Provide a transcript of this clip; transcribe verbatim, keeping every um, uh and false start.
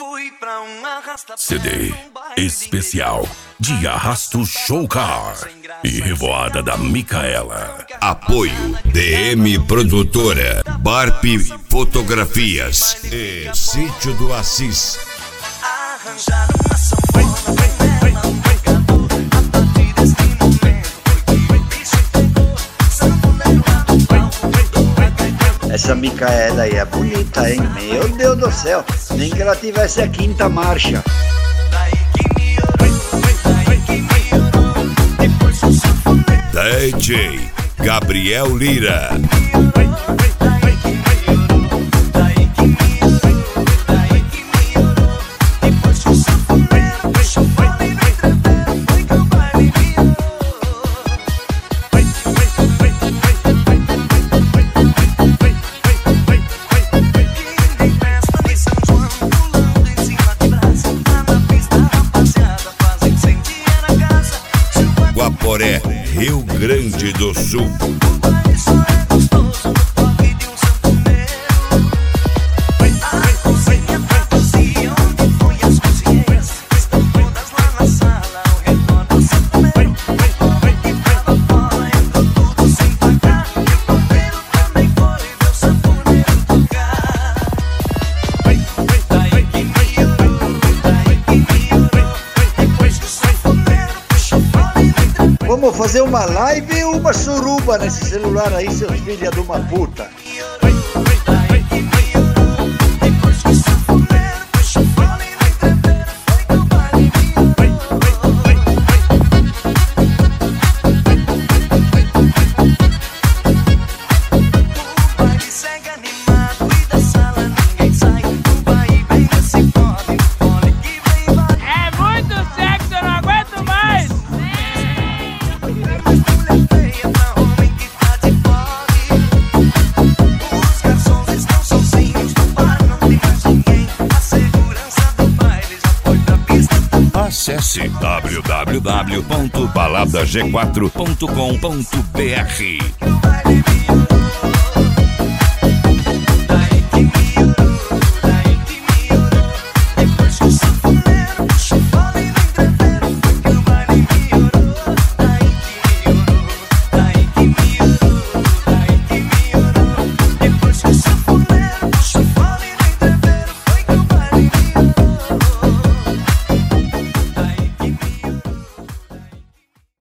C D especial de Arrasto Showcar e Revoada da Micaela. Apoio D M Produtora, Barp Fotografias e Sítio do Assis. Arranjar uma sanfona pra ela, um pregador. A partir deste momento foi que o bicho pegou. Sanfoneiro lá no palco. Essa Micaela aí é bonita, hein? Meu Deus do céu, nem que ela tivesse a quinta marcha. Daí que melhorou, daí que melhorou. Depois o sanfoneiro. D J Gabriel Lira. Guaporé, Rio Grande do Sul. Vamos fazer uma live e uma suruba nesse celular aí, seus filhos de uma puta. Acesse w w w ponto balada g quatro ponto com ponto b r.